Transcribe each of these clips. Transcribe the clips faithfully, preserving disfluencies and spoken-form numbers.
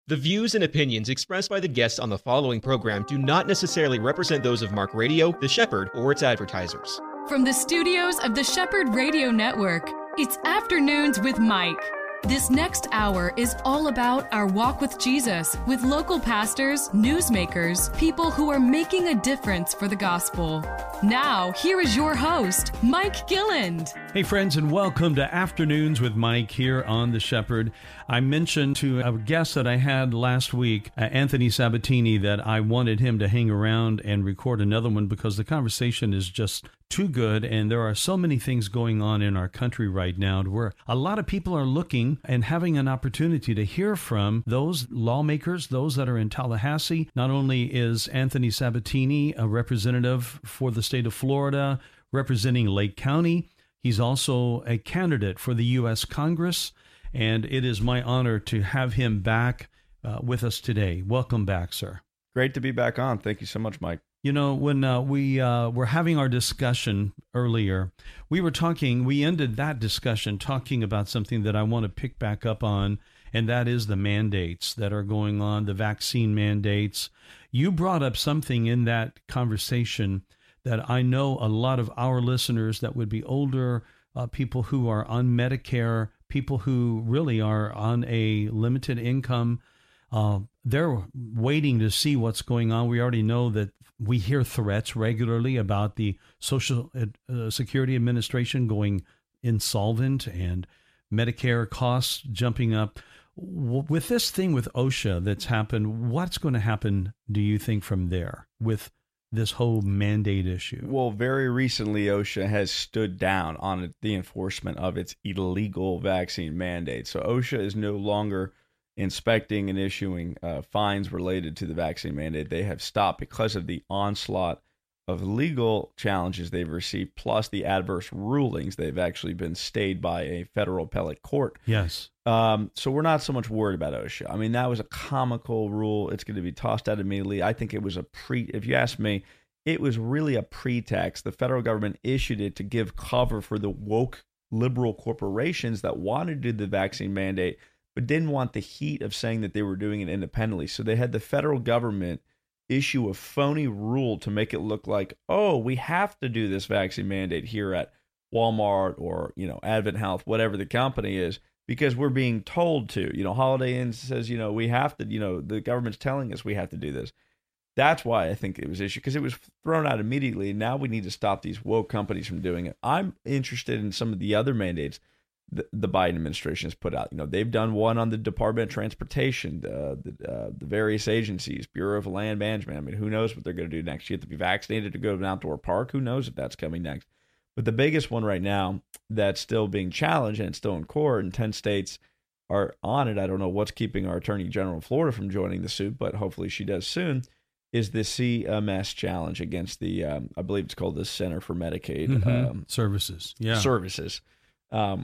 The views and opinions expressed by the guests on the following program do not necessarily represent those of Mark Radio, The Shepherd, or its advertisers. From the studios of the Shepherd Radio Network, it's Afternoons with Mike. This next hour is all about our walk with Jesus, with local pastors, newsmakers, people who are making a difference for the gospel. Now, here is your host, Mike Gilland. Hey friends, and welcome to Afternoons with Mike here on The Shepherd. I mentioned to a guest that I had last week, uh, Anthony Sabatini, that I wanted him to hang around and record another one because the conversation is just too good, and there are so many things going on in our country right now where a lot of people are looking and having an opportunity to hear from those lawmakers, those that are in Tallahassee. Not only is Anthony Sabatini a representative for the state of Florida, representing Lake County, he's also a candidate for the U S Congress, and it is my honor to have him back uh, with us today. Welcome back, sir. Great to be back on. Thank you so much, Mike. You know, when uh, we uh, were having our discussion earlier, we were talking, we ended that discussion talking about something that I want to pick back up on, and that is the mandates that are going on, the vaccine mandates. You brought up something in that conversation that I know a lot of our listeners that would be older, uh, people who are on Medicare, people who really are on a limited income, uh, they're waiting to see what's going on. We already know that we hear threats regularly about the Social uh, Security Administration going insolvent and Medicare costs jumping up. With this thing with OSHA that's happened, what's going to happen, do you think, from there with this whole mandate issue? Well, very recently, OSHA has stood down on the enforcement of its illegal vaccine mandate. So OSHA is no longer inspecting and issuing uh, fines related to the vaccine mandate. They have stopped because of the onslaught of legal challenges they've received, plus the adverse rulings. They've actually been stayed by a federal appellate court. Yes. Um, so we're not so much worried about OSHA. I mean, that was a comical rule. It's going to be tossed out immediately. I think it was a pre, if you ask me, it was really a pretext. The federal government issued it to give cover for the woke liberal corporations that wanted to do the vaccine mandate, but didn't want the heat of saying that they were doing it independently. So they had the federal government issue a phony rule to make it look like, oh, we have to do this vaccine mandate here at Walmart or, you know, Advent Health, whatever the company is, because we're being told to. You know, Holiday Inn says, you know, we have to, you know, the government's telling us we have to do this. That's why I think it was issued, because it was thrown out immediately. Now we need to stop these woke companies from doing it. I'm interested in some of the other mandates the, the Biden administration has put out. You know, they've done one on the Department of Transportation, the the, uh, the various agencies, Bureau of Land Management. I mean, who knows what they're going to do next? You have to be vaccinated to go to an outdoor park. Who knows if that's coming next? But the biggest one right now that's still being challenged, and it's still in court, and ten states are on it. I don't know what's keeping our Attorney General of Florida from joining the suit, but hopefully she does soon, is the C M S challenge against the, um, I believe it's called the Center for Medicaid mm-hmm. um, Services. Yeah. Services. Um,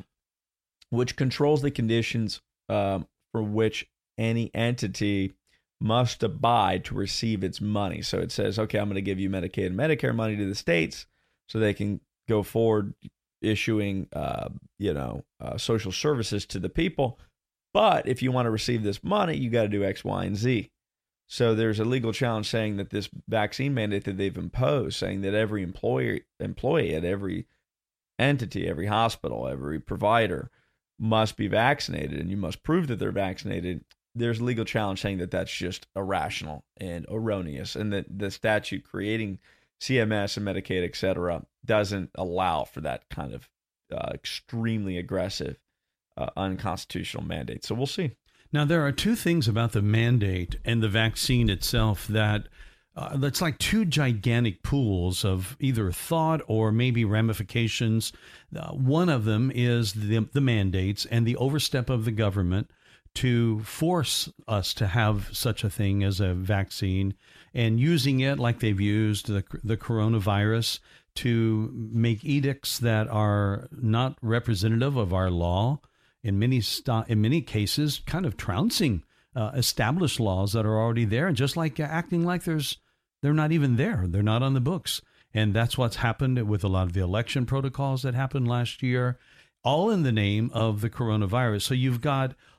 which controls the conditions um, for which any entity must abide to receive its money. So it says, okay, I'm going to give you Medicaid and Medicare money to the states so they can go forward issuing, uh, you know, uh, social services to the people. But if you want to receive this money, you got to do X, Y, and Z. So there's a legal challenge saying that this vaccine mandate that they've imposed, saying that every employer, employee at every entity, every hospital, every provider must be vaccinated, and you must prove that they're vaccinated. There's a legal challenge saying that that's just irrational and erroneous, and that the statute creating C M S and Medicaid, et cetera, doesn't allow for that kind of uh, extremely aggressive, uh, unconstitutional mandate. So we'll see. Now, there are two things about the mandate and the vaccine itself that Uh, that's like two gigantic pools of either thought or maybe ramifications. Uh, one of them is the, the mandates and the overstep of the government to force us to have such a thing as a vaccine, and using it like they've used the, the coronavirus to make edicts that are not representative of our law, in many st- in many cases kind of trouncing uh, established laws that are already there, and just like uh, acting like there's they're not even there. They're not on the books. And that's what's happened with a lot of the election protocols that happened last year, all in the name of the coronavirus. So you've got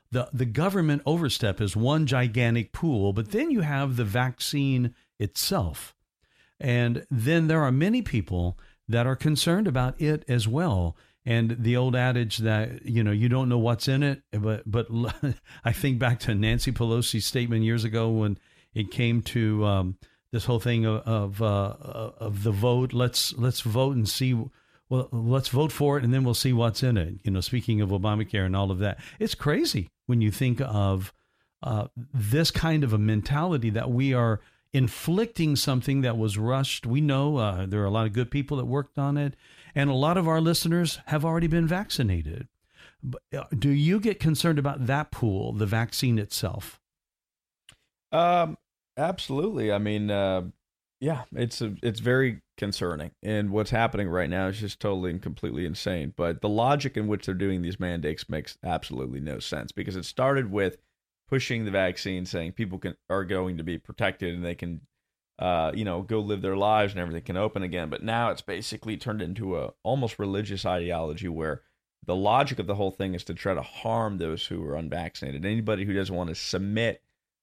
the, the government overstep is one gigantic pool, but then you have the vaccine itself. And then there are many people that are concerned about it as well. And the old adage that, you know, you don't know what's in it. But but I think back to Nancy Pelosi's statement years ago when it came to um, this whole thing of of, uh, of the vote. Let's let's vote and see. Well, let's vote for it and then we'll see what's in it. You know, speaking of Obamacare and all of that, it's crazy when you think of uh, this kind of a mentality that we are inflicting something that was rushed. We know uh, there are a lot of good people that worked on it, and a lot of our listeners have already been vaccinated. But do you get concerned about that pool, the vaccine itself? Um, absolutely. I mean, uh, yeah, it's a, it's very concerning, and what's happening right now is just totally and completely insane. But the logic in which they're doing these mandates makes absolutely no sense, because it started with pushing the vaccine, saying people can are going to be protected and they can, uh, you know, go live their lives and everything can open again. But now it's basically turned into a almost religious ideology where the logic of the whole thing is to try to harm those who are unvaccinated. Anybody who doesn't want to submit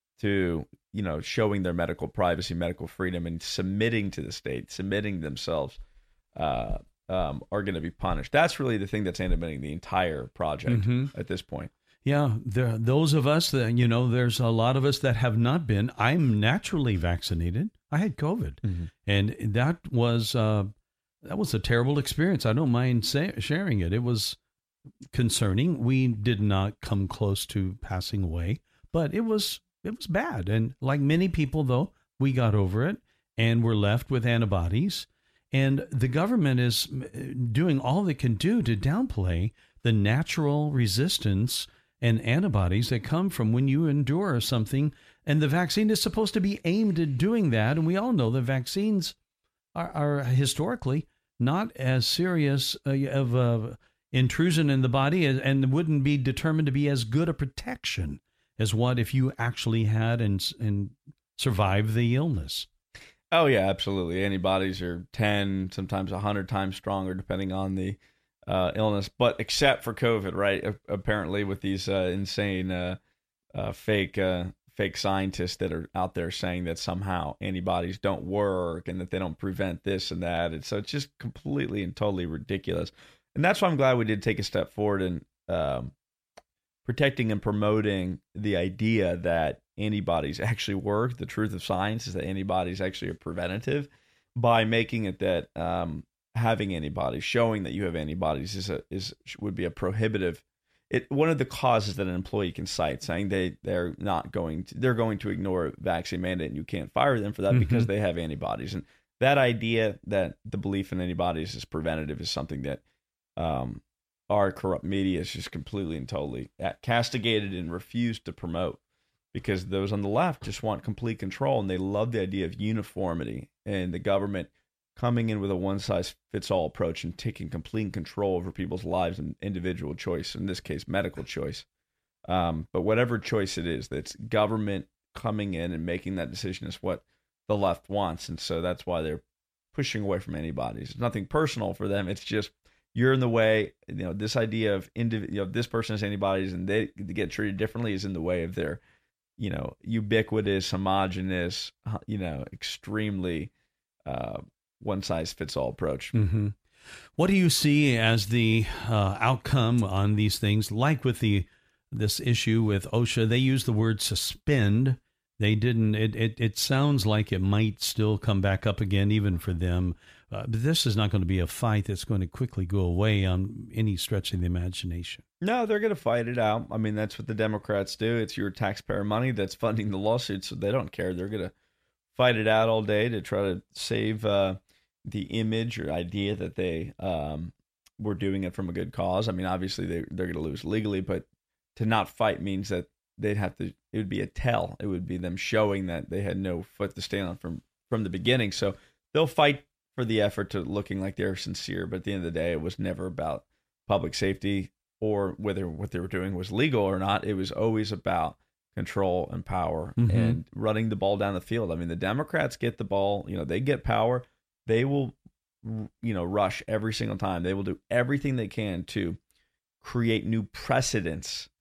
to, you know, showing their medical privacy, medical freedom, and submitting to the state, submitting themselves, uh, um, are going to be punished. That's really the thing that's animating the entire project mm-hmm. at this point. Yeah, there, those of us that, you know, there's a lot of us that have not been. I'm naturally vaccinated. I had COVID, mm-hmm. and that was uh, that was a terrible experience. I don't mind say, sharing it. It was concerning. We did not come close to passing away, but it was it was bad. And like many people, though, we got over it, and we're left with antibodies. And the government is doing all they can do to downplay the natural resistance and antibodies that come from when you endure something. And the vaccine is supposed to be aimed at doing that. And we all know that vaccines are, are historically not as serious uh, of a intrusion in the body and, and wouldn't be determined to be as good a protection as what if you actually had and, and survived the illness. Oh, yeah, absolutely. Antibodies are ten, sometimes one hundred times stronger, depending on the Uh, illness, but except for COVID, right? A- apparently, with these uh, insane uh, uh, fake uh, fake scientists that are out there saying that somehow antibodies don't work and that they don't prevent this and that, and so it's just completely and totally ridiculous. And that's why I'm glad we did take a step forward in um, protecting and promoting the idea that antibodies actually work. The truth of science is that antibodies actually are preventative, by making it that um, having antibodies, showing that you have antibodies, is a is would be a prohibitive. It one of the causes that an employee can cite, saying they they're not going to they're going to ignore a vaccine mandate, and you can't fire them for that mm-hmm. because they have antibodies. And that idea that the belief in antibodies is preventative is something that um, our corrupt media is just completely and totally castigated and refused to promote, because those on the left just want complete control, and they love the idea of uniformity and the government coming in with a one-size-fits-all approach and taking complete control over people's lives and individual choice, in this case, medical choice. Um, but whatever choice it is, that's government coming in and making that decision is what the left wants. And so that's why they're pushing away from antibodies. It's nothing personal for them. It's just, you're in the way. You know, this idea of, indiv- you know, this person has antibodies and they, they get treated differently is in the way of their, you know, ubiquitous, homogenous, you know, extremely uh, one-size-fits-all approach. Mm-hmm. What do you see as the uh, outcome on these things? Like with the this issue with OSHA, they use the word suspend. They didn't. It, it it sounds like it might still come back up again, even for them. Uh, but this is not going to be a fight that's going to quickly go away on any stretch of the imagination. No, they're going to fight it out. I mean, that's what the Democrats do. It's your taxpayer money that's funding the lawsuit, so they don't care. They're going to fight it out all day to try to save uh, the image or idea that they um, were doing it from a good cause. I mean, obviously they they're going to lose legally, but to not fight means that they'd have to. It would be a tell. It would be them showing that they had no foot to stand on from from the beginning. So they'll fight for the effort to looking like they're sincere. But at the end of the day, it was never about public safety or whether what they were doing was legal or not. It was always about control and power mm-hmm. and running the ball down the field. I mean, the Democrats get the ball. You know, they get power. They will, you know, rush every single time. They will do everything they can to create new precedents,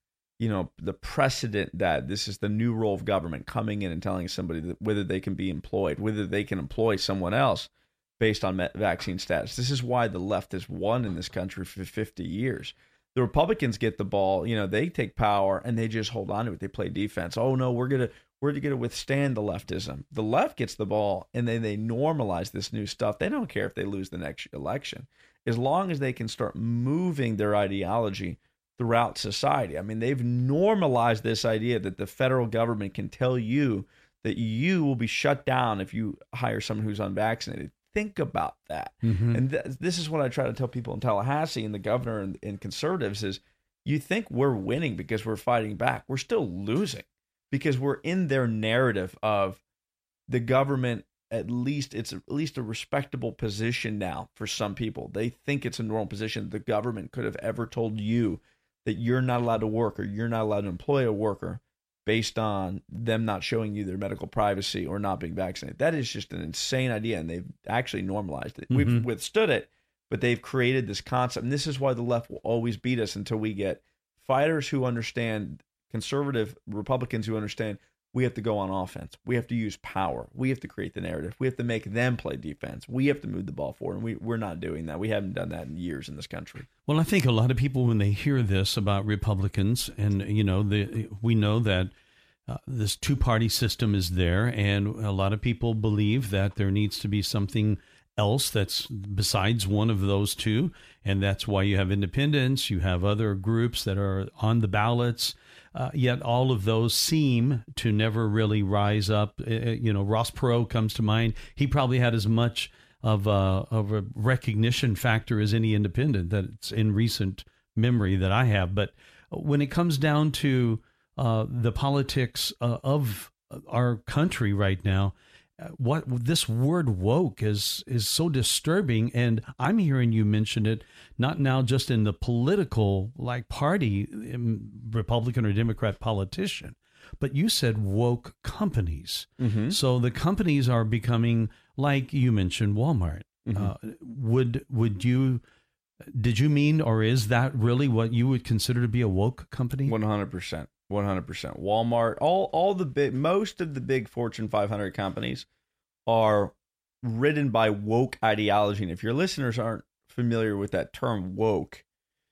you know, the precedent that this is the new role of government coming in and telling somebody that whether they can be employed, whether they can employ someone else based on vaccine status. This is why the left has won in this country for fifty years. The Republicans get the ball, you know, they take power and they just hold on to it. They play defense. Oh no, we're gonna we're gonna withstand the leftism. The left gets the ball and then they normalize this new stuff. They don't care if they lose the next election, as long as they can start moving their ideology throughout society. I mean, they've normalized this idea that the federal government can tell you that you will be shut down if you hire someone who's unvaccinated. Think about that. Mm-hmm. And th- this is what I try to tell people in Tallahassee and the governor and, and conservatives is, you think we're winning because we're fighting back. We're still losing because we're in their narrative of the government. At least it's at least a respectable position now for some people. They think it's a normal position. The government could have ever told you that you're not allowed to work or you're not allowed to employ a worker based on them not showing you their medical privacy or not being vaccinated. That is just an insane idea, and they've actually normalized it. Mm-hmm. We've withstood it, but they've created this concept, and this is why the left will always beat us until we get fighters who understand, conservative Republicans who understand we have to go on offense. We have to use power. We have to create the narrative. We have to make them play defense. We have to move the ball forward, and we, we're not doing that. We haven't done that in years in this country. Well, I think a lot of people, when they hear this about Republicans, and, you know, the, we know that uh, this two-party system is there, and a lot of people believe that there needs to be something else that's besides one of those two, and that's why you have independents, you have other groups that are on the ballots. Uh, yet all of those seem to never really rise up. Uh, you know, Ross Perot comes to mind. He probably had as much of a, of a recognition factor as any independent that's in recent memory that I have. But when it comes down to uh, the politics uh, of our country right now, what this word woke is is so disturbing, and I'm hearing you mention it not now just in the political like party, Republican or Democrat politician, but you said woke companies. Mm-hmm. So the companies are becoming, like you mentioned, Walmart. Mm-hmm. Uh, would would you did you mean, or is that really what you would consider to be a woke company? one hundred percent. one hundred percent. Walmart, all all the big, most of the big Fortune five hundred companies are ridden by woke ideology. And if your listeners aren't familiar with that term woke,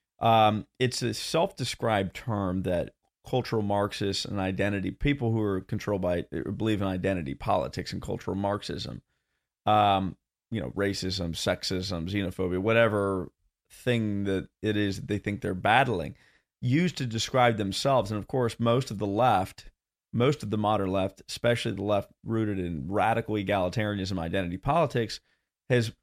um, it's a self-described term that cultural Marxists and identity, people who are controlled by, or believe in identity politics and cultural Marxism, um, you know, racism, sexism, xenophobia, whatever thing that it is that they think they're battling, used to describe themselves. And of course, most of the left, most of the modern left, especially the left rooted in radical egalitarianism, identity politics, has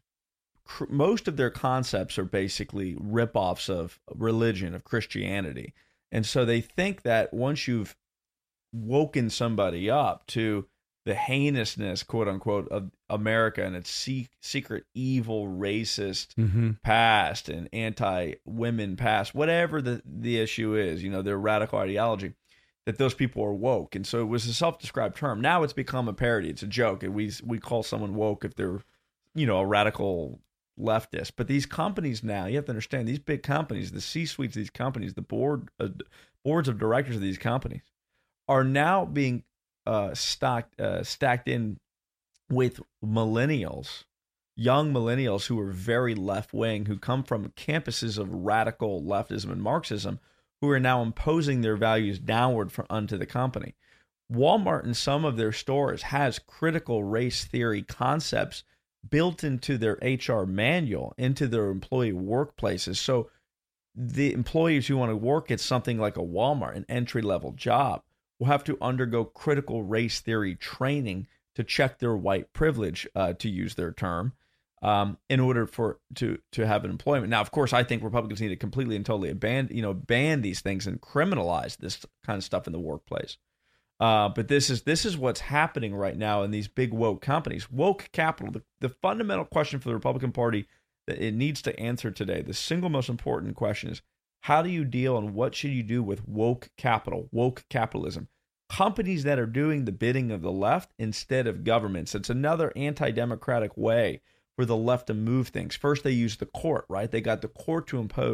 cr- most of their concepts are basically ripoffs of religion, of Christianity. And so they think that once you've woken somebody up to the heinousness, quote unquote, of America and its se- secret evil, racist mm-hmm. past and anti-women past, whatever the, the issue is, you know, their radical ideology, that those people are woke. And so it was a self-described term. Now it's become a parody. It's a joke. And we we call someone woke if they're, you know, a radical leftist. But these companies now, you have to understand, these big companies, the C-suites of these companies, the board uh, boards of directors of these companies are now being uh, stocked, uh, stacked in with millennials, young millennials who are very left-wing, who come from campuses of radical leftism and Marxism, who are now imposing their values downward for, onto the company. Walmart in some of their stores has critical race theory concepts built into their H R manual, into their employee workplaces. So the employees who want to work at something like a Walmart, an entry-level job, will have to undergo critical race theory training to check their white privilege, uh, to use their term, um, in order for to to have an employment. Now, of course, I think Republicans need to completely and totally ban, you know, ban these things and criminalize this kind of stuff in the workplace. Uh, but this is this is what's happening right now in these big woke companies. Woke capital, the, the fundamental question for the Republican Party that it needs to answer today, the single most important question is, how do you deal and what should you do with woke capital, woke capitalism? Companies that are doing the bidding of the left instead of governments. It's another anti-democratic way for the left to move things. First, they used the court, right? They got the court to impose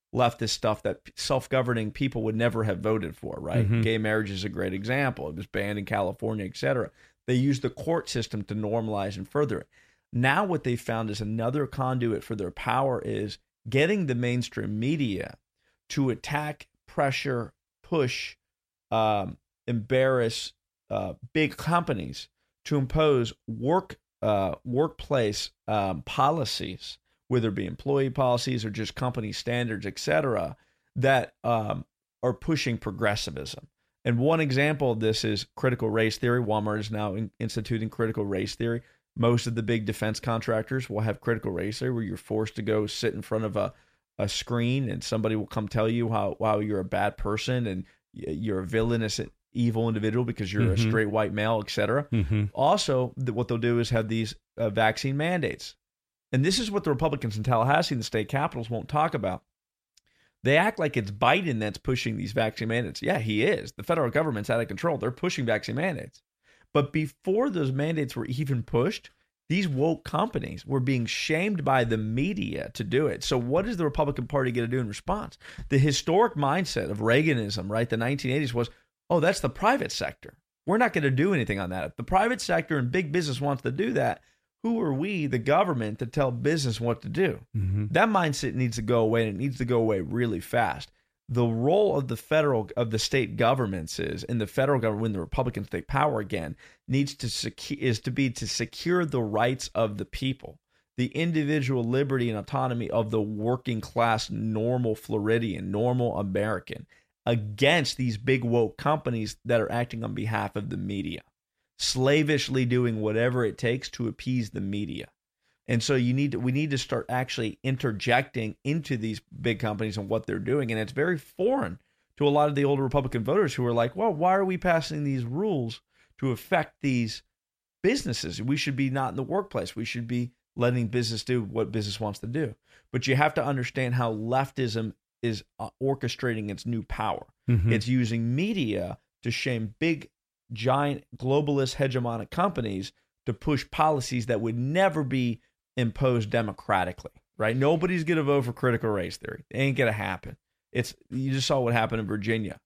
leftist stuff that self-governing people would never have voted for, right? Mm-hmm. Gay marriage is a great example. It was banned in California, et cetera. They used the court system to normalize and further it. Now what they found is another conduit for their power is getting the mainstream media to attack, pressure, push, um, embarrass uh, big companies to impose work uh, workplace um, policies, whether it be employee policies or just company standards, et cetera, that um, are pushing progressivism. And one example of this is critical race theory. Walmart is now in, instituting critical race theory. Most of the big defense contractors will have critical race theory, where you're forced to go sit in front of a, a screen and somebody will come tell you how, how you're a bad person and you're a villainous, evil individual because you're mm-hmm. a straight white male, et cetera. Mm-hmm. Also, what they'll do is have these uh, vaccine mandates. And this is what the Republicans in Tallahassee and the state capitals won't talk about. They act like it's Biden that's pushing these vaccine mandates. Yeah, he is. The federal government's out of control. They're pushing vaccine mandates. But before those mandates were even pushed, these woke companies were being shamed by the media to do it. So what is the Republican Party going to do in response? The historic mindset of Reaganism, right, the nineteen eighties was, oh, that's the private sector. We're not going to do anything on that. If the private sector and big business wants to do that, who are we, the government, to tell business what to do? Mm-hmm. That mindset needs to go away, and it needs to go away really fast. The role of the federal, of the state governments is, in the federal government, when the Republicans take power again, needs to secu- is to be to secure the rights of the people, the individual liberty and autonomy of the working class, normal Floridian, normal American, against these big woke companies that are acting on behalf of the media, slavishly doing whatever it takes to appease the media. And so you need to, we need to start actually interjecting into these big companies and what they're doing. And it's very foreign to a lot of the older Republican voters who are like, well, why are we passing these rules to affect these businesses? We should be not in the workplace. We should be letting business do what business wants to do. But you have to understand how leftism is uh, orchestrating its new power. Mm-hmm. It's using media to shame big, giant, globalist, hegemonic companies to push policies that would never be imposed democratically, right? Nobody's going to vote for critical race theory. It ain't going to happen. It's, you just saw what happened in Virginia.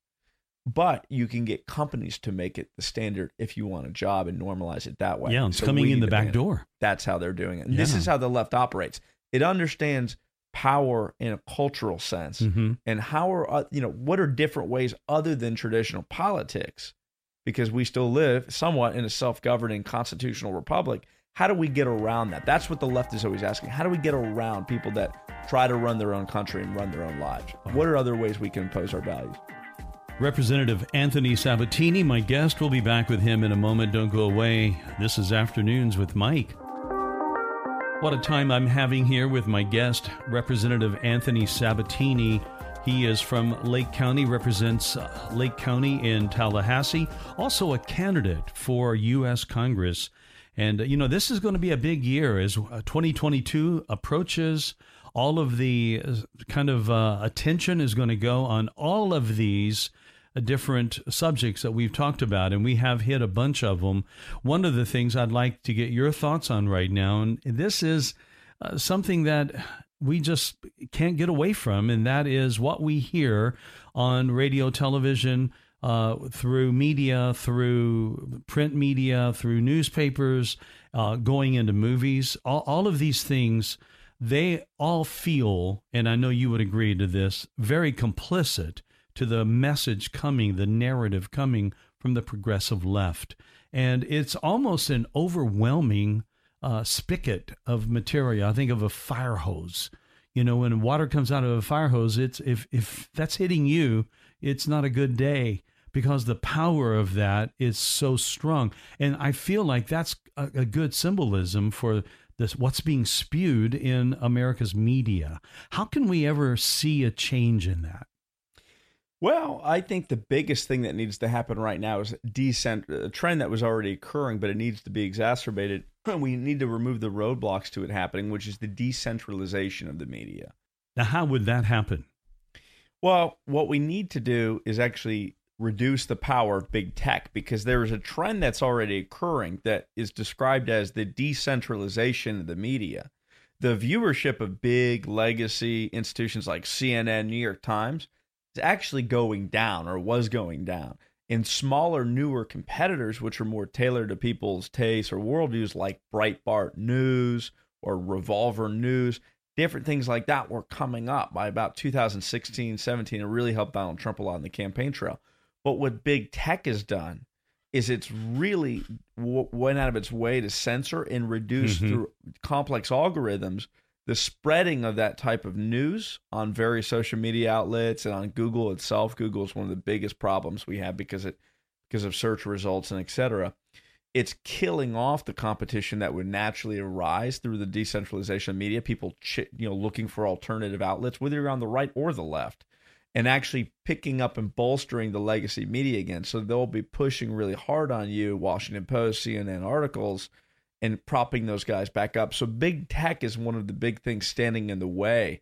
But you can get companies to make it the standard if you want a job and normalize it that way. Yeah, it's so coming in the back door. That's how they're doing it. And yeah. This is how the left operates. It understands power in a cultural sense, mm-hmm. and how are, you know, what are different ways other than traditional politics, because we still live somewhat in a self-governing constitutional republic. How do we get around that? That's what the left is always asking. How do we get around people that try to run their own country and run their own lives? What are other ways we can impose our values? Representative Anthony Sabatini, my guest. We'll be back with him in a moment. Don't go away. This is Afternoons with Mike. What a time I'm having here with my guest, Representative Anthony Sabatini. He is from Lake County, represents uh, Lake County in Tallahassee, also a candidate for U S Congress. And, uh, you know, this is going to be a big year as uh, twenty twenty-two approaches. All of the uh, kind of uh, attention is going to go on all of these uh, different subjects that we've talked about, and we have hit a bunch of them. One of the things I'd like to get your thoughts on right now, and this is uh, something that we just can't get away from, and that is what we hear on radio, television, uh, through media, through print media, through newspapers, uh, going into movies. All, all of these things, they all feel, and I know you would agree to this, very complicit to the message coming, the narrative coming from the progressive left. And it's almost an overwhelming uh, spigot of material. I think of a fire hose. You know, when water comes out of a fire hose, it's if if that's hitting you, it's not a good day, because the power of that is so strong. And I feel like that's a, a good symbolism for this, what's being spewed in America's media. How can we ever see a change in that? Well, I think the biggest thing that needs to happen right now is decent, a trend that was already occurring, but it needs to be exacerbated. We need to remove the roadblocks to it happening, which is the decentralization of the media. Now, how would that happen? Well, what we need to do is actually reduce the power of big tech, because there is a trend that's already occurring that is described as the decentralization of the media. the viewership of big legacy institutions like C N N, New York Times is actually going down, or was going down. And smaller, newer competitors, which are more tailored to people's tastes or worldviews, like Breitbart News or Revolver News, different things like that were coming up by about two thousand sixteen, seventeen, and really helped Donald Trump a lot on the campaign trail. But what big tech has done is it's really w- went out of its way to censor and reduce mm-hmm. through complex algorithms the spreading of that type of news on various social media outlets and on Google itself. Google is one of the biggest problems we have because it because of search results and et cetera. It's killing off the competition that would naturally arise through the decentralization of media. People, ch- you know, looking for alternative outlets, whether you're on the right or the left, and actually picking up and bolstering the legacy media again. So they'll be pushing really hard on you, Washington Post, C N N articles, and propping those guys back up. So big tech is one of the big things standing in the way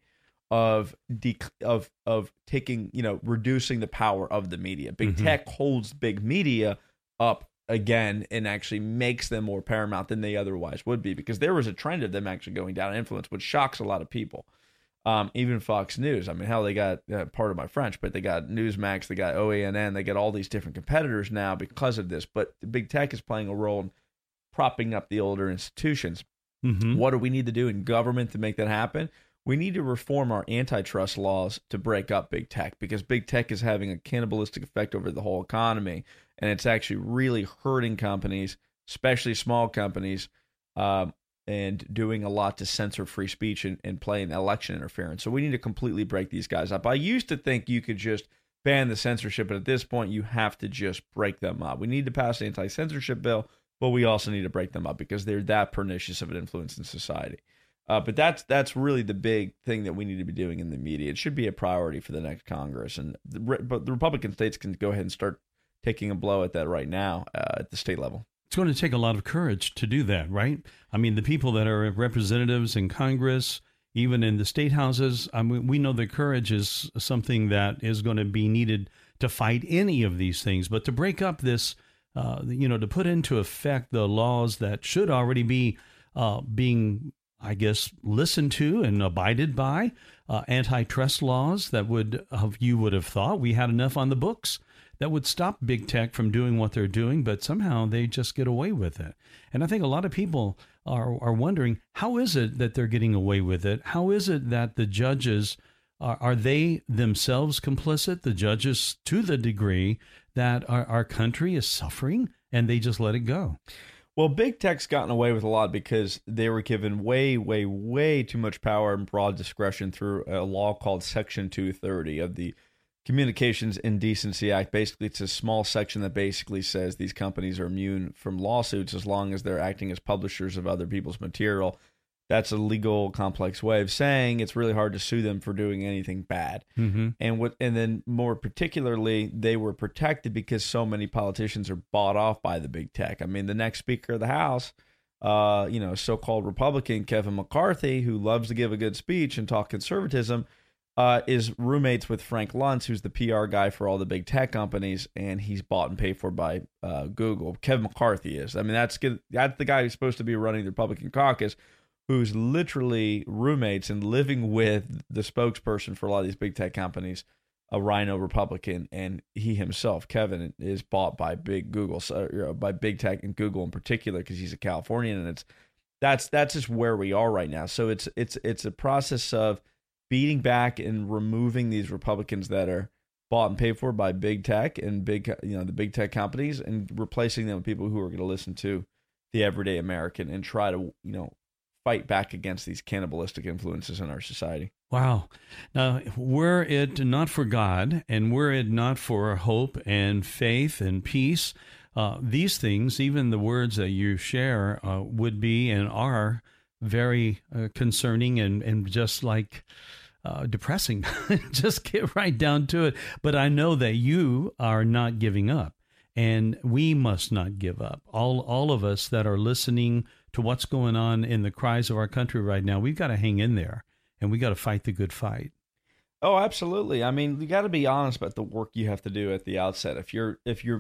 of de- of of taking, you know, reducing the power of the media. Big mm-hmm. tech holds big media up again and actually makes them more paramount than they otherwise would be, because there was a trend of them actually going down in influence, which shocks a lot of people. Um, even Fox News. I mean, hell, they got uh, part of my French, but they got Newsmax, they got O A N N, they got all these different competitors now because of this. But the big tech is playing a role in propping up the older institutions. Mm-hmm. What do we need to do in government to make that happen? We need to reform our antitrust laws to break up big tech, because big tech is having a cannibalistic effect over the whole economy, and it's actually really hurting companies, especially small companies, um, and doing a lot to censor free speech and, and play an election interference. So we need to completely break these guys up. I used to think you could just ban the censorship, but at this point you have to just break them up. We need to pass an anti-censorship bill, but we also need to break them up because they're that pernicious of an influence in society. Uh, but that's that's really the big thing that we need to be doing in the media. It should be a priority for the next Congress, and the, but the Republican states can go ahead and start taking a blow at that right now uh, at the state level. It's going to take a lot of courage to do that, right? I mean, the people that are representatives in Congress, even in the state houses, I mean, we know that courage is something that is going to be needed to fight any of these things. But to break up this, uh, you know, to put into effect the laws that should already be uh, being, I guess, listened to and abided by, uh, antitrust laws that would have, you would have thought we had enough on the books that would stop big tech from doing what they're doing, but somehow they just get away with it. And I think a lot of people are are wondering, how is it that they're getting away with it? How is it that the judges, are, are they themselves complicit, the judges, to the degree that our, our country is suffering and they just let it go? Well, big tech's gotten away with a lot because they were given way, way, way too much power and broad discretion through a law called Section two thirty of the Communications Indecency Act. Basically, it's a small section that basically says these companies are immune from lawsuits as long as they're acting as publishers of other people's material. That's a legal, complex way of saying it's really hard to sue them for doing anything bad. Mm-hmm. And what, and then more particularly, they were protected because so many politicians are bought off by the big tech. I mean, the next Speaker of the House, uh, you know, so-called Republican Kevin McCarthy, who loves to give a good speech and talk conservatism, Uh, is roommates with Frank Luntz, who's the P R guy for all the big tech companies, and he's bought and paid for by uh, Google. Kevin McCarthy is. I mean, that's good. That's the guy who's supposed to be running the Republican caucus, who's literally roommates and living with the spokesperson for a lot of these big tech companies, a Rhino Republican, and he himself, Kevin, is bought by big Google, so, you know, by big tech and Google in particular, because he's a Californian, and it's that's that's just where we are right now. So it's it's it's a process of beating back and removing these Republicans that are bought and paid for by big tech and big, you know, the big tech companies, and replacing them with people who are going to listen to the everyday American and try to, you know, fight back against these cannibalistic influences in our society. Wow. Now, were it not for God, and were it not for hope and faith and peace, uh, these things, even the words that you share, uh, would be and are very uh, concerning and, and just like uh, depressing. Just get right down to it. But I know that you are not giving up, and we must not give up. All all of us that are listening to what's going on in the cries of our country right now, we've got to hang in there, and we got to fight the good fight. Oh, absolutely. I mean, you got to be honest about the work you have to do at the outset. If you're if you're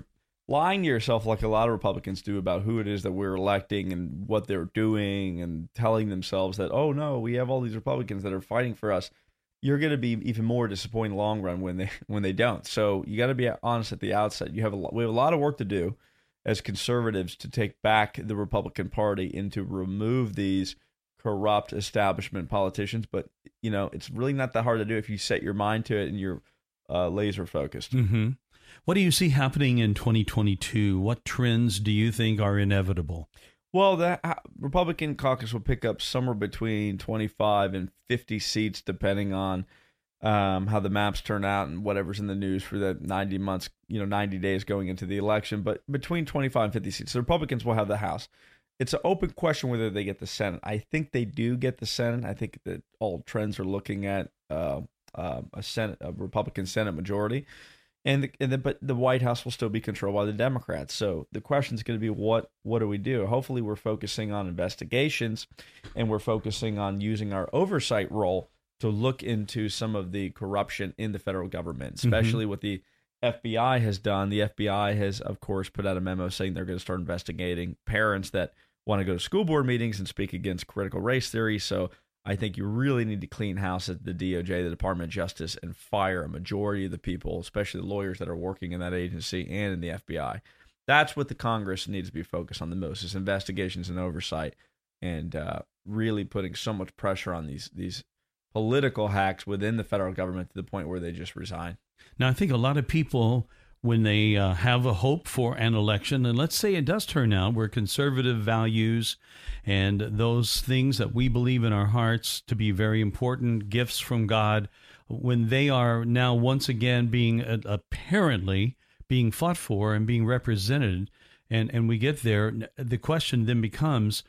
lying to yourself like a lot of Republicans do about who it is that we're electing and what they're doing and telling themselves that, oh, no, we have all these Republicans that are fighting for us, you're going to be even more disappointed in the long run when they when they don't. So you got to be honest at the outset. You have a, we have a lot of work to do as conservatives to take back the Republican Party and to remove these corrupt establishment politicians. But, you know, it's really not that hard to do if you set your mind to it and you're uh, laser focused. Mm-hmm. What do you see happening in twenty twenty-two? What trends do you think are inevitable? Well, the Republican caucus will pick up somewhere between twenty-five and fifty seats, depending on um, how the maps turn out and whatever's in the news for the ninety months, you know, ninety days going into the election. But between twenty-five and fifty seats, the Republicans will have the House. It's an open question whether they get the Senate. I think they do get the Senate. I think that all trends are looking at uh, uh, a Senate, a Republican Senate majority. And, the, and the, but the White House will still be controlled by the Democrats. So the question is going to be, what what do we do? Hopefully we're focusing on investigations, and we're focusing on using our oversight role to look into some of the corruption in the federal government, especially mm-hmm. what the F B I has done. The F B I has, of course, put out a memo saying they're going to start investigating parents that want to go to school board meetings and speak against critical race theory. So I think you really need to clean house at the D O J, the Department of Justice, and fire a majority of the people, especially the lawyers that are working in that agency and in the F B I. That's what the Congress needs to be focused on the most, is investigations and oversight, and uh, really putting so much pressure on these these political hacks within the federal government to the point where they just resign. Now, I think a lot of people, when they uh, have a hope for an election, and let's say it does turn out where conservative values and those things that we believe in our hearts to be very important gifts from God, when they are now once again being uh, apparently being fought for and being represented, and, and we get there, the question then becomes,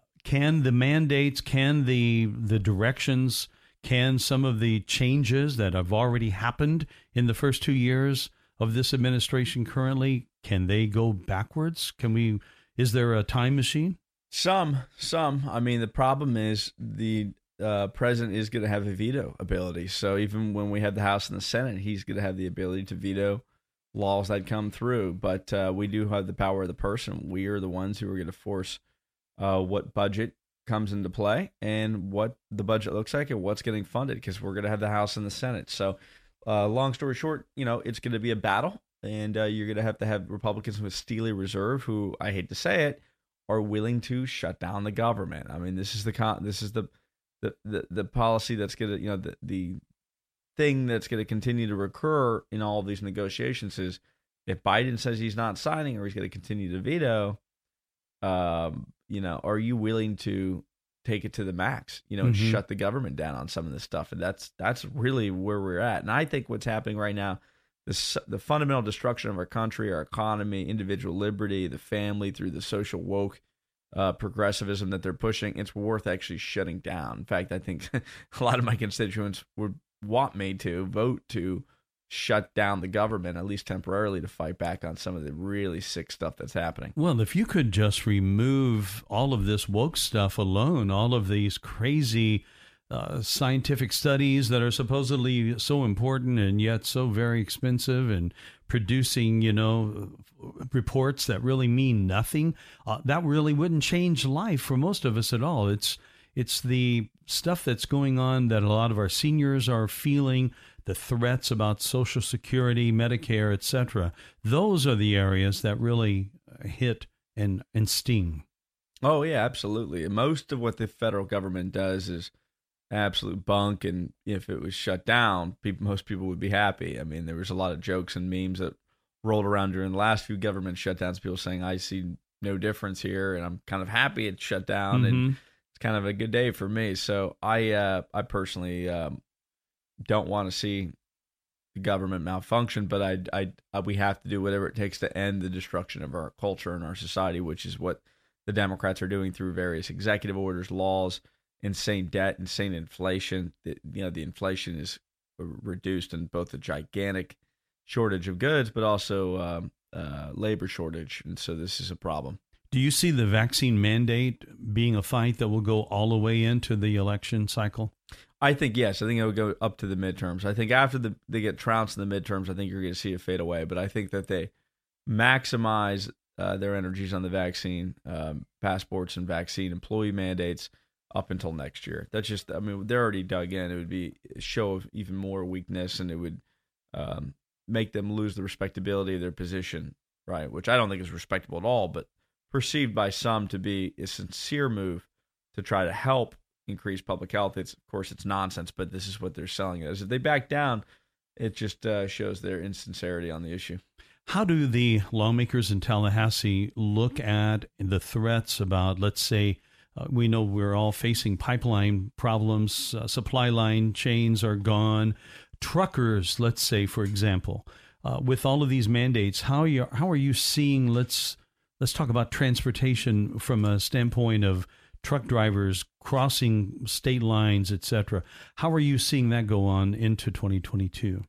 can the mandates, can the the directions, can some of the changes that have already happened in the first two years of this administration currently, can they go backwards? Can we? Is there a time machine? Some, some. I mean, the problem is the uh, president is going to have a veto ability. So even when we have the House and the Senate, he's going to have the ability to veto laws that come through. But uh, we do have the power of the person. We are the ones who are going to force uh, what budget comes into play and what the budget looks like and what's getting funded, because we're going to have the House and the Senate. So Uh, long story short, you know, it's going to be a battle, and uh, you're going to have to have Republicans with steely reserve, who, I hate to say it, are willing to shut down the government. I mean, this is the con- this is the the the, the policy that's going to, you know, the the thing that's going to continue to recur in all of these negotiations is, if Biden says he's not signing or he's going to continue to veto, um, you know, are you willing to take it to the max, you know, and mm-hmm. shut the government down on some of this stuff? And that's that's really where we're at. And I think what's happening right now, the the fundamental destruction of our country, our economy, individual liberty, the family, through the social woke uh, progressivism that they're pushing, it's worth actually shutting down. In fact, I think a lot of my constituents would want me to vote to shut down the government, at least temporarily, to fight back on some of the really sick stuff that's happening. Well, if you could just remove all of this woke stuff alone, all of these crazy uh, scientific studies that are supposedly so important and yet so very expensive, and producing, you know, reports that really mean nothing, uh, that really wouldn't change life for most of us at all. It's it's the stuff that's going on that a lot of our seniors are feeling, the threats about Social Security, Medicare, et cetera. Those are the areas that really hit and, and sting. Oh, yeah, absolutely. And most of what the federal government does is absolute bunk, and if it was shut down, people, most people would be happy. I mean, there was a lot of jokes and memes that rolled around during the last few government shutdowns, people saying, I see no difference here, and I'm kind of happy it's shut down, mm-hmm. and it's kind of a good day for me. So I, uh, I personally... Um, don't want to see the government malfunction, but I, I, I, we have to do whatever it takes to end the destruction of our culture and our society, which is what the Democrats are doing through various executive orders, laws, insane debt, insane inflation. The, you know, the inflation is reduced in both a gigantic shortage of goods, but also um, uh, labor shortage, and so this is a problem. Do you see the vaccine mandate being a fight that will go all the way into the election cycle? I think, yes. I think it will go up to the midterms. I think after the, they get trounced in the midterms, I think you're going to see it fade away. But I think that they maximize uh, their energies on the vaccine um, passports and vaccine employee mandates up until next year. That's just, I mean, they're already dug in. It would be a show of even more weakness, and it would um, make them lose the respectability of their position, right? Which I don't think is respectable at all, but perceived by some to be a sincere move to try to help increase public health. It's, of course, it's nonsense, but this is what they're selling it as. If they back down, it just uh, shows their insincerity on the issue. How do the lawmakers in Tallahassee look at the threats about, let's say, uh, we know we're all facing pipeline problems, uh, supply line chains are gone, truckers, let's say, for example, uh, with all of these mandates, how are you, how are you seeing, let's let's talk about transportation from a standpoint of truck drivers crossing state lines, et cetera. How are you seeing that go on into twenty twenty-two?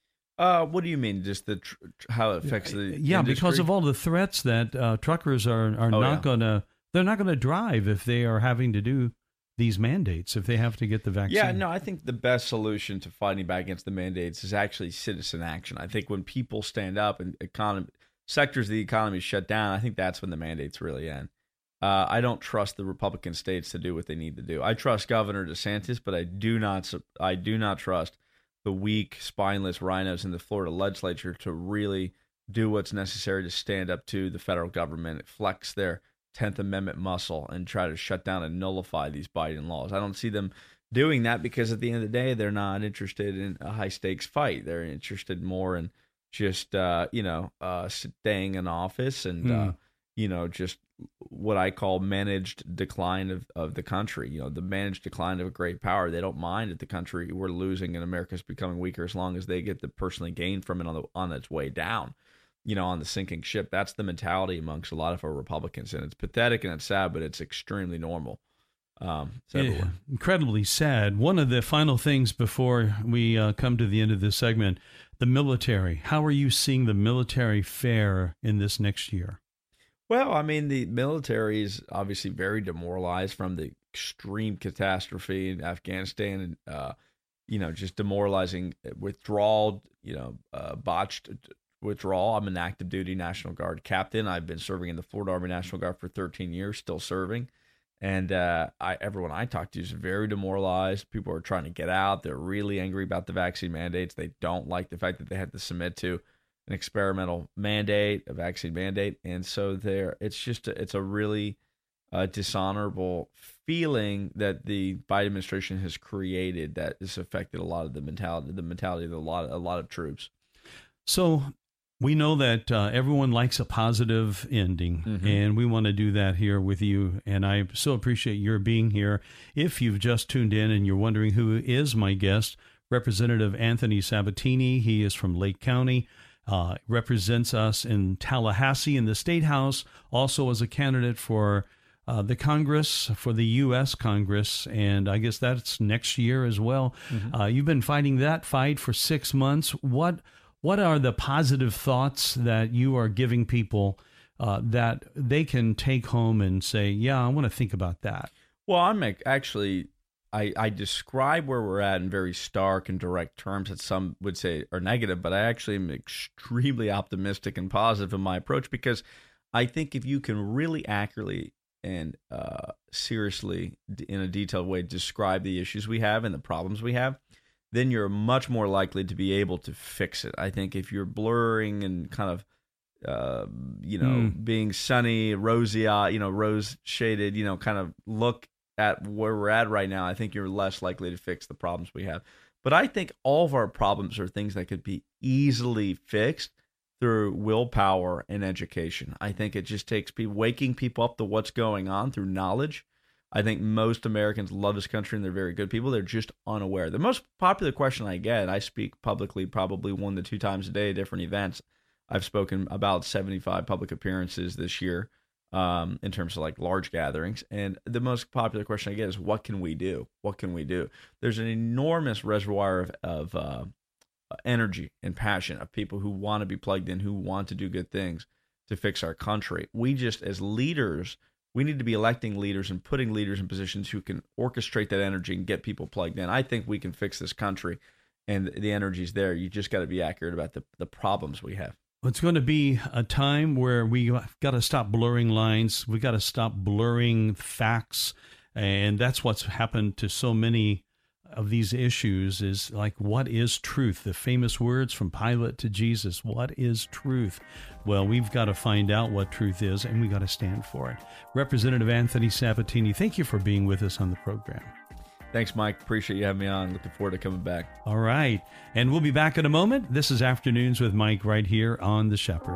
Uh, what do you mean? Just the tr- how it affects the yeah, industry? Because of all the threats that uh, truckers are are oh, not yeah. gonna they're not gonna drive if they are having to do these mandates, if they have to get the vaccine. Yeah, no, I think the best solution to fighting back against the mandates is actually citizen action. I think when people stand up and economy sectors of the economy shut down, I think that's when the mandates really end. Uh, I don't trust the Republican states to do what they need to do. I trust Governor DeSantis, but I do not. I do not trust the weak, spineless rhinos in the Florida legislature to really do what's necessary to stand up to the federal government, flex their tenth Amendment muscle, and try to shut down and nullify these Biden laws. I don't see them doing that because at the end of the day, they're not interested in a high-stakes fight. They're interested more in just, uh, you know, uh, staying in office and, mm. uh, you know, just what I call managed decline of, of the country. You know, the managed decline of a great power. They don't mind if the country we're losing and America's becoming weaker as long as they get to personally gain from it on the on its way down, you know, on the sinking ship. That's the mentality amongst a lot of our Republicans. And it's pathetic and it's sad, but it's extremely normal. Um, yeah, incredibly sad. One of the final things before we uh, come to the end of this segment, the military. How are you seeing the military fare in this next year? Well, I mean, the military is obviously very demoralized from the extreme catastrophe in Afghanistan and, uh, you know, just demoralizing withdrawal, you know, uh, botched withdrawal. I'm an active duty National Guard captain. I've been serving in the Florida Army National Guard for thirteen years, still serving. And uh, I, everyone I talk to is very demoralized. People are trying to get out. They're really angry about the vaccine mandates. They don't like the fact that they had to submit to an experimental mandate, a vaccine mandate, and so there, it's just a, it's a really uh, dishonorable feeling that the Biden administration has created that has affected a lot of the mentality, the mentality of a lot, a lot of troops. So we know that uh, everyone likes a positive ending, mm-hmm. and we want to do that here with you. And I so appreciate your being here. If you've just tuned in and you're wondering who is my guest, Representative Anthony Sabatini. He is from Lake County. Uh, represents us in Tallahassee in the State House, also as a candidate for uh, the Congress, for the U S Congress, and I guess that's next year as well. Mm-hmm. Uh, you've been fighting that fight for six months. What what are the positive thoughts that you are giving people uh, that they can take home and say, yeah, I want to think about that? Well, I'm actually... I, I describe where we're at in very stark and direct terms that some would say are negative, but I actually am extremely optimistic and positive in my approach because I think if you can really accurately and uh, seriously, in a detailed way, describe the issues we have and the problems we have, then you're much more likely to be able to fix it. I think if you're blurring and kind of, uh, you know, mm. being sunny, rosy, you know, rose shaded, you know, kind of look at where we're at right now, I think you're less likely to fix the problems we have. But I think all of our problems are things that could be easily fixed through willpower and education. I think it just takes people waking people up to what's going on through knowledge. I think most Americans love this country and they're very good people. They're just unaware. The most popular question I get, I speak publicly probably one to two times a day at different events. I've spoken about seventy-five public appearances this year. Um, in terms of like large gatherings. And the most popular question I get is, what can we do? What can we do? There's an enormous reservoir of, of uh, energy and passion of people who want to be plugged in, who want to do good things to fix our country. We just, as leaders, we need to be electing leaders and putting leaders in positions who can orchestrate that energy and get people plugged in. I think we can fix this country and the energy's there. You just got to be accurate about the, the problems we have. It's going to be a time where we got to stop blurring lines. We got to stop blurring facts. And that's what's happened to so many of these issues is like, what is truth? The famous words from Pilate to Jesus, what is truth? Well, we've got to find out what truth is, and we got to stand for it. Representative Anthony Sabatini, thank you for being with us on the program. Thanks, Mike. Appreciate you having me on. Looking forward to coming back. All right. And we'll be back in a moment. This is Afternoons with Mike right here on The Shepherd.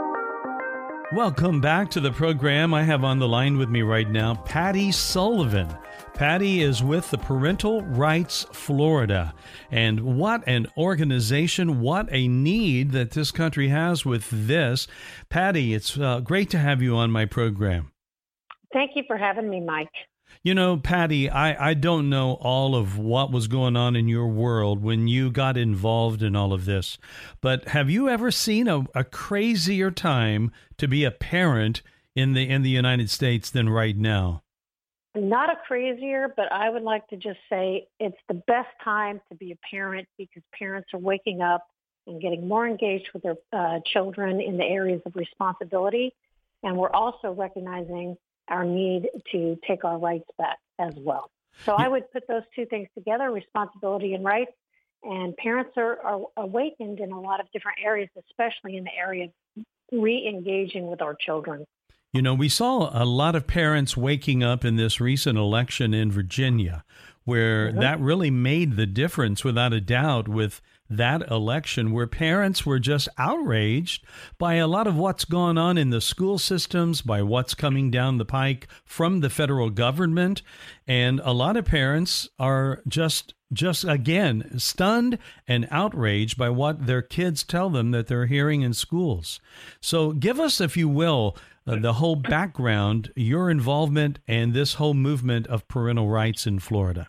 Welcome back to the program. I have on the line with me right now Patty Sullivan. Patty is with the Parental Rights Florida. And what an organization, what a need that this country has with this. Patty, it's uh, great to have you on my program. Thank you for having me, Mike. You know, Patty, I, I don't know all of what was going on in your world when you got involved in all of this, but have you ever seen a, a crazier time to be a parent in the in the United States than right now? Not a crazier, but I would like to just say it's the best time to be a parent because parents are waking up and getting more engaged with their uh, children in the areas of responsibility, and we're also recognizing our need to take our rights back as well. So I would put those two things together, responsibility and rights, and parents are, are awakened in a lot of different areas, especially in the area of re-engaging with our children. You know, we saw a lot of parents waking up in this recent election in Virginia, where mm-hmm. that really made the difference without a doubt with that election, where parents were just outraged by a lot of what's gone on in the school systems, by what's coming down the pike from the federal government. And a lot of parents are just, just again, stunned and outraged by what their kids tell them that they're hearing in schools. So give us, if you will, uh, the whole background, your involvement, and this whole movement of parental rights in Florida.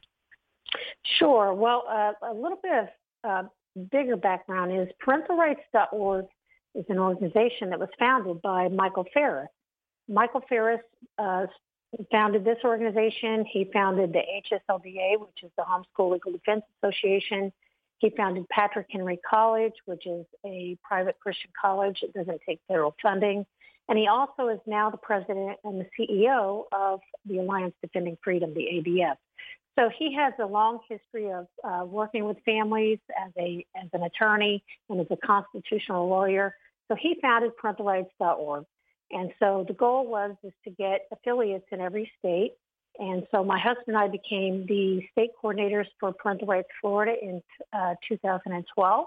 Sure. Well, uh, a little bit of uh, bigger background is parental rights dot org is an organization that was founded by Michael Farris. Michael Farris uh, founded this organization. He founded the H S L D A, which is the Homeschool Legal Defense Association. He founded Patrick Henry College, which is a private Christian college that doesn't take federal funding. And he also is now the president and the C E O of the Alliance Defending Freedom, the A D F. So he has a long history of uh, working with families as a as an attorney and as a constitutional lawyer. So he founded parental rights dot org. And so the goal was is to get affiliates in every state. And so my husband and I became the state coordinators for Parental Rights Florida in uh, two thousand twelve.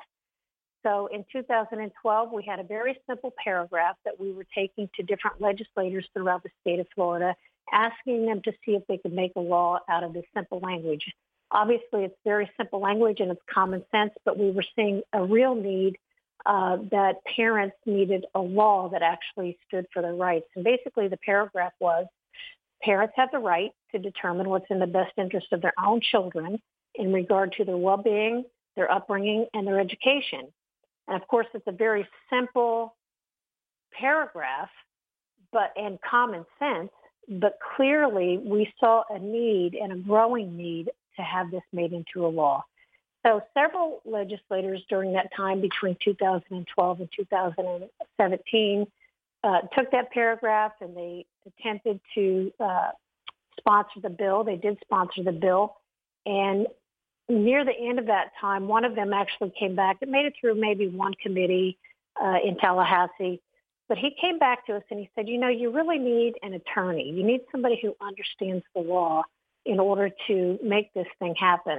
So in two thousand twelve, we had a very simple paragraph that we were taking to different legislators throughout the state of Florida, asking them to see if they could make a law out of this simple language. Obviously, it's very simple language and it's common sense, but we were seeing a real need uh, that parents needed a law that actually stood for their rights. And basically, the paragraph was, parents have the right to determine what's in the best interest of their own children in regard to their well-being, their upbringing, and their education. And of course, it's a very simple paragraph, but and common sense, but clearly we saw a need and a growing need to have this made into a law. So several legislators during that time between two thousand twelve and two thousand seventeen uh, took that paragraph and they attempted to uh, sponsor the bill. They did sponsor the bill. And near the end of that time, one of them actually came back. It made it through maybe one committee uh, in Tallahassee. But he came back to us and he said, you know, you really need an attorney. You need somebody who understands the law in order to make this thing happen.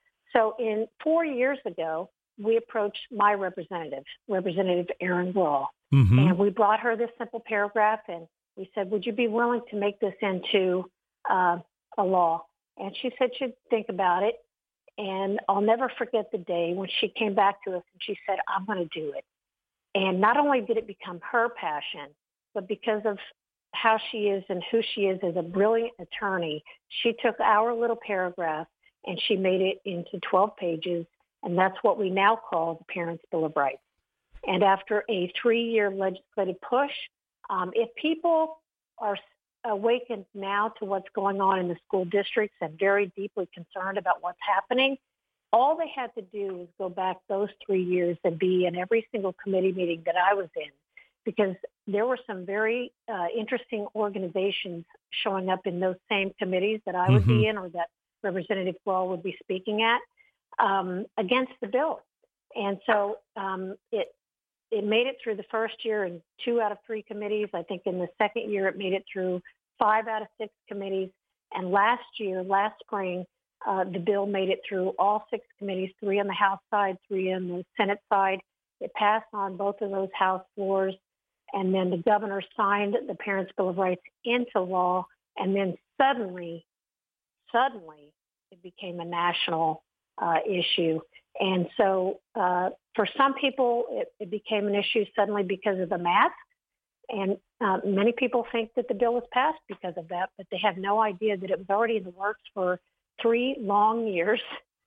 So in four years ago, we approached my representative, Representative Erin Rawl, mm-hmm. and we brought her this simple paragraph and we said, would you be willing to make this into uh, a law? And she said she'd think about it. And I'll never forget the day when she came back to us and she said, I'm going to do it. And not only did it become her passion, but because of how she is and who she is as a brilliant attorney, she took our little paragraph and she made it into twelve pages. And that's what we now call the Parents' Bill of Rights. And after a three-year legislative push, um, if people are awakened now to what's going on in the school districts and very deeply concerned about what's happening, all they had to do was go back those three years and be in every single committee meeting that I was in, because there were some very uh, interesting organizations showing up in those same committees that I would Mm-hmm. be in, or that Representative Grohl would be speaking at, um, against the bill. And so um, it it made it through the first year in two out of three committees. I think in the second year it made it through five out of six committees. And last year, last spring, uh, the bill made it through all six committees, three on the House side, three on the Senate side. It passed on both of those House floors. And then the governor signed the Parents' Bill of Rights into law. And then suddenly, suddenly, it became a national uh, issue. And so uh, for some people, it, it became an issue suddenly because of the mask. And uh, many people think that the bill was passed because of that, but they have no idea that it was already in the works for three long years.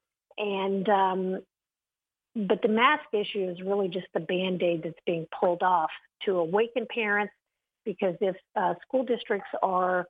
And um, but the mask issue is really just the Band-Aid that's being pulled off to awaken parents, because if uh, school districts are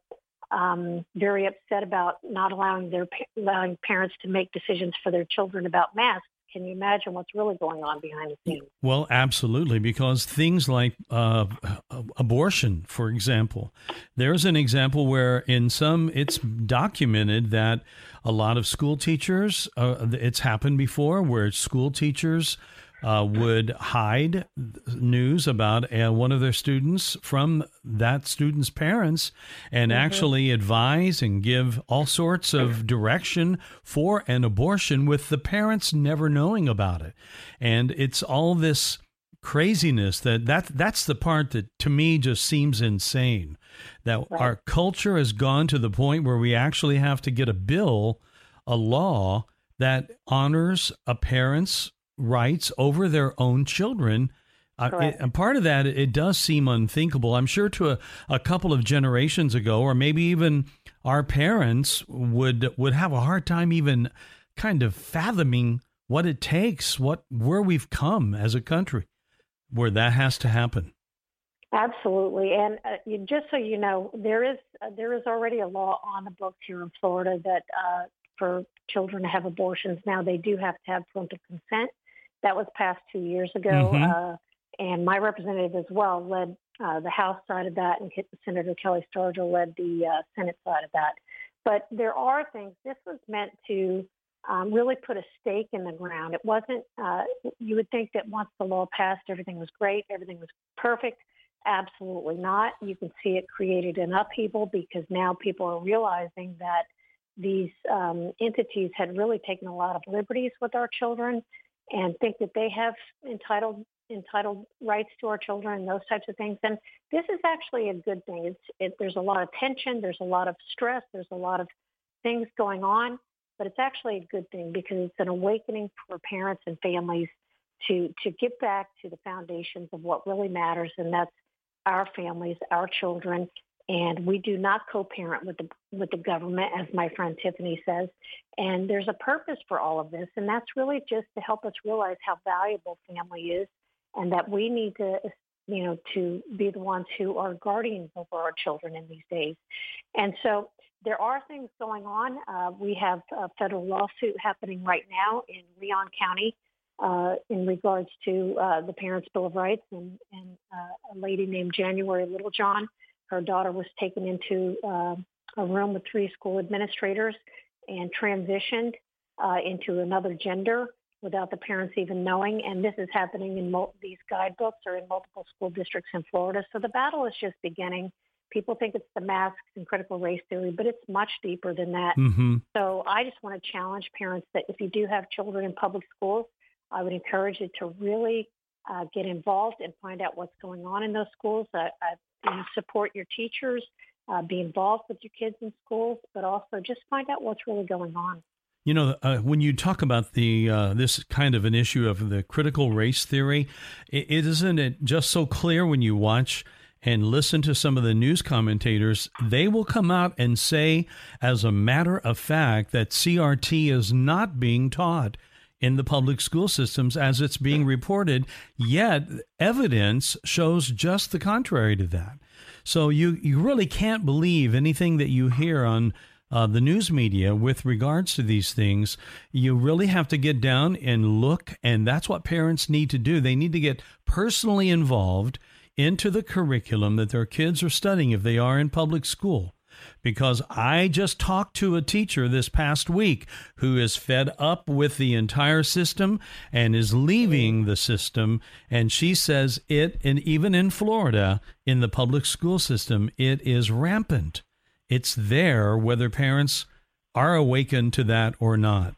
um, very upset about not allowing their allowing parents to make decisions for their children about masks, can you imagine what's really going on behind the scenes? Well, absolutely, because things like uh, abortion, for example, there's an example where in some, it's documented that a lot of school teachers, uh, it's happened before, where school teachers uh, would hide news about uh, one of their students from that student's parents and mm-hmm. actually advise and give all sorts of direction for an abortion with the parents never knowing about it. And it's all this craziness that, that that's the part that to me just seems insane, that right. our culture has gone to the point where we actually have to get a bill, a law that honors a parent's rights over their own children. Uh, it, and part of that, it does seem unthinkable. I'm sure to a, a couple of generations ago, or maybe even our parents would would have a hard time even kind of fathoming what it takes, what where we've come as a country, where that has to happen. Absolutely, and uh, you, just so you know, there is uh, there is already a law on the books here in Florida that uh, for children to have abortions now, they do have to have parental consent. That was passed two years ago, mm-hmm. uh, and my representative as well led uh, the House side of that, and Senator Kelly Stargel led the uh, Senate side of that. But there are things. This was meant to um, really put a stake in the ground. It wasn't. Uh, you would think that once the law passed, everything was great, everything was perfect. Absolutely not. You can see it created an upheaval because now people are realizing that these um, entities had really taken a lot of liberties with our children and think that they have entitled entitled rights to our children and those types of things. And this is actually a good thing. It's, it, there's a lot of tension. There's a lot of stress. There's a lot of things going on. But it's actually a good thing because it's an awakening for parents and families to, to get back to the foundations of what really matters, and that's our families, our children. And we do not co-parent with the with the government, as my friend Tiffany says. And there's a purpose for all of this, and that's really just to help us realize how valuable family is, and that we need to, you know, to be the ones who are guardians over our children in these days. And so there are things going on. Uh, we have a federal lawsuit happening right now in Leon County uh, in regards to uh, the Parents' Bill of Rights, and, and uh, a lady named January Littlejohn. Her daughter was taken into uh, a room with three school administrators and transitioned uh, into another gender without the parents even knowing. And this is happening in mul- these guidebooks are in multiple school districts in Florida. So the battle is just beginning. People think it's the masks and critical race theory, but it's much deeper than that. Mm-hmm. So I just want to challenge parents that if you do have children in public schools, I would encourage you to really uh, get involved and find out what's going on in those schools. Uh, I, you know, support your teachers, uh, be involved with your kids in schools, but also just find out what's really going on. You know, uh, when you talk about the uh, this kind of an issue of the critical race theory, it, it isn't it just so clear when you watch and listen to some of the news commentators, they will come out and say, as a matter of fact, that C R T is not being taught in the public school systems as it's being reported, yet evidence shows just the contrary to that. So you, you really can't believe anything that you hear on uh, the news media with regards to these things. You really have to get down and look, and that's what parents need to do. They need to get personally involved into the curriculum that their kids are studying if they are in public school. Because I just talked to a teacher this past week who is fed up with the entire system and is leaving the system. And she says it, and even in Florida, in the public school system, it is rampant. It's there whether parents are awakened to that or not.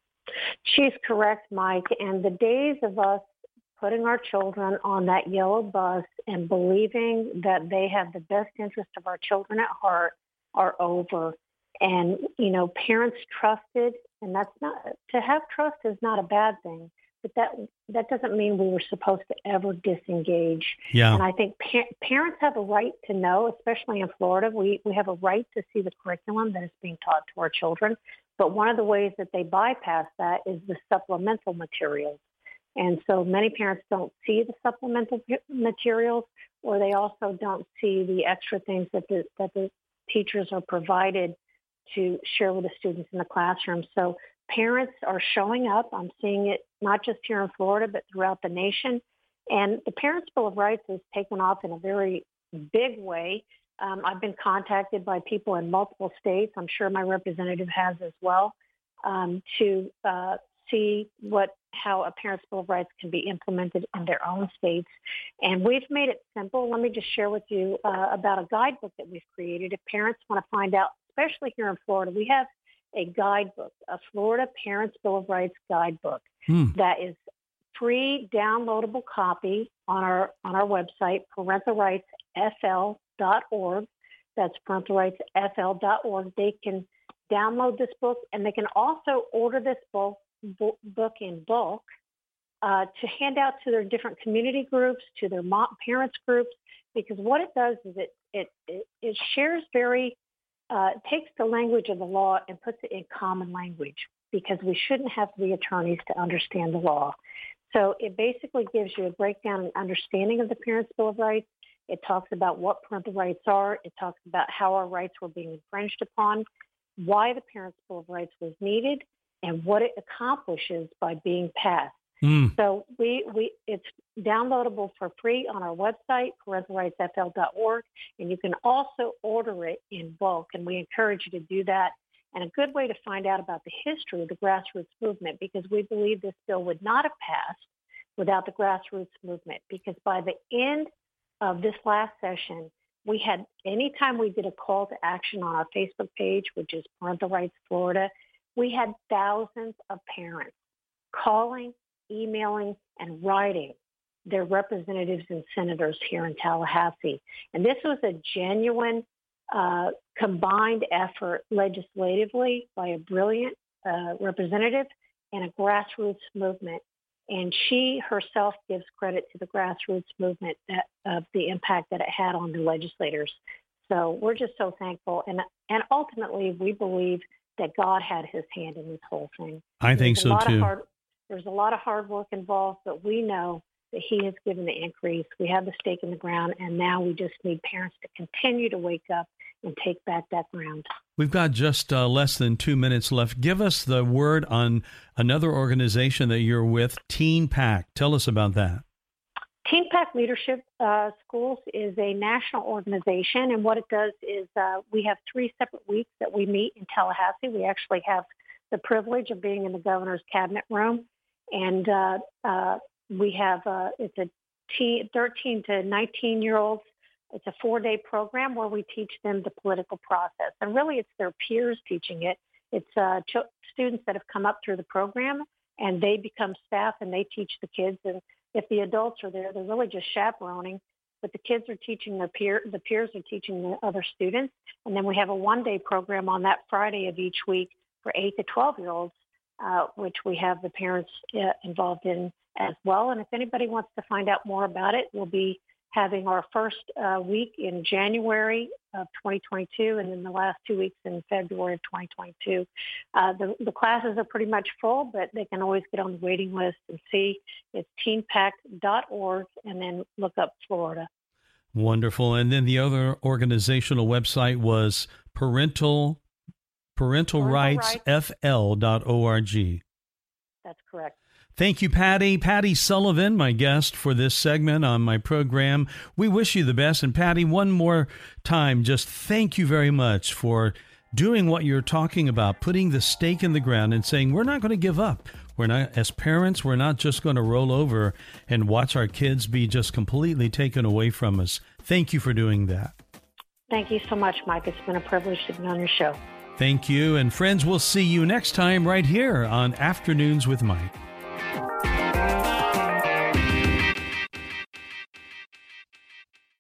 She's correct, Mike. And the days of us putting our children on that yellow bus and believing that they have the best interest of our children at heart are over. And, you know, parents trusted, and that's not, to have trust is not a bad thing, but that that doesn't mean we were supposed to ever disengage. Yeah. And I think pa- parents have a right to know, especially in Florida, we, we have a right to see the curriculum that is being taught to our children. But one of the ways that they bypass that is the supplemental materials. And so many parents don't see the supplemental p- materials, or they also don't see the extra things that the, that the teachers are provided to share with the students in the classroom. So parents are showing up. I'm seeing it not just here in Florida, but throughout the nation. And the Parents' Bill of Rights has taken off in a very big way. Um, I've been contacted by people in multiple states. I'm sure my representative has as well, um, to uh, see what how a Parents' Bill of Rights can be implemented in their own states. And we've made it simple. Let me just share with you uh, about a guidebook that we've created. If parents want to find out, especially here in Florida, we have a guidebook, a Florida Parents' Bill of Rights guidebook Hmm. that is free downloadable copy on our on our website, parental rights f l dot org. That's parental rights f l dot org. They can download this book, and they can also order this book book in bulk uh, to hand out to their different community groups, to their mom, parents groups, because what it does is it it it, it shares very uh, takes the language of the law and puts it in common language, because we shouldn't have to be attorneys to understand the law. So it basically gives you a breakdown and understanding of the Parents' Bill of Rights. It talks about what parental rights are. It talks about how our rights were being infringed upon, why the Parents' Bill of Rights was needed, and what it accomplishes by being passed. Mm. So we, we it's downloadable for free on our website, parental rights f l dot org, and you can also order it in bulk, and we encourage you to do that. And a good way to find out about the history of the grassroots movement, because we believe this bill would not have passed without the grassroots movement, because by the end of this last session, we had, anytime we did a call to action on our Facebook page, which is Parental Rights Florida, we had thousands of parents calling, emailing, and writing their representatives and senators here in Tallahassee. And this was a genuine uh, combined effort legislatively by a brilliant uh, representative and a grassroots movement. And she herself gives credit to the grassroots movement that, of the impact that it had on the legislators. So we're just so thankful. And, and ultimately, we believe that God had his hand in this whole thing. I think There's so, a lot too. Of hard, there's a lot of hard work involved, but we know that he has given the increase. We have the stake in the ground, and now we just need parents to continue to wake up and take back that ground. We've got just uh, less than two minutes left. Give us the word on another organization that you're with, Teen PAC. Tell us about that. Teen PAC Leadership uh, Schools is a national organization, and what it does is uh, we have three separate weeks that we meet in Tallahassee. We actually have the privilege of being in the governor's cabinet room, and uh, uh, we have uh, it's a teen, thirteen to nineteen-year-olds. It's a four-day program where we teach them the political process, and really it's their peers teaching it. It's uh, ch- students that have come up through the program, and they become staff, and they teach the kids. And if the adults are there, they're really just chaperoning, but the kids are teaching their peer, the peers are teaching the other students. And then we have a one-day program on that Friday of each week for eight to twelve-year-olds, uh, which we have the parents uh, involved in as well. And if anybody wants to find out more about it, we'll be having our first uh, week in January of twenty twenty-two, and then the last two weeks in February of twenty twenty-two. Uh, the, the classes are pretty much full, but they can always get on the waiting list and see. It's teen pac dot org, and then look up Florida. Wonderful. And then the other organizational website was parental parental rights f l dot org. That's correct. Thank you, Patty. Patty Sullivan, my guest for this segment on my program. We wish you the best. And Patty, one more time, just thank you very much for doing what you're talking about, putting the stake in the ground and saying, we're not going to give up. We're not, as parents, we're not just going to roll over and watch our kids be just completely taken away from us. Thank you for doing that. Thank you so much, Mike. It's been a privilege to be on your show. Thank you. And friends, we'll see you next time right here on Afternoons with Mike.